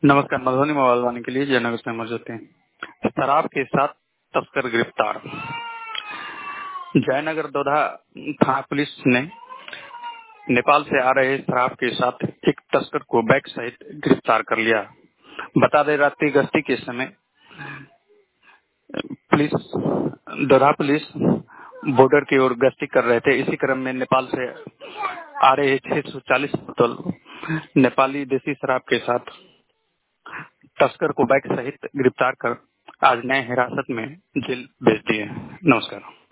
नमस्कार। मधुबनी मोबाइल वाले के लिए जयनगर से मौजूद हैं। शराब के साथ तस्कर गिरफ्तार। जयनगर दोधा थाना पुलिस ने नेपाल से आ रहे शराब के साथ एक तस्कर को बैग सहित गिरफ्तार कर लिया। बता दें, रात्रि गश्ती के समय दोधा पुलिस बॉर्डर की ओर गश्ती कर रहे थे। इसी क्रम में नेपाल से आ रहे 640 बोतल नेपाली देसी शराब के साथ तस्कर को बैग सहित गिरफ्तार कर आज न्याय हिरासत में जेल भेज दिए। नमस्कार।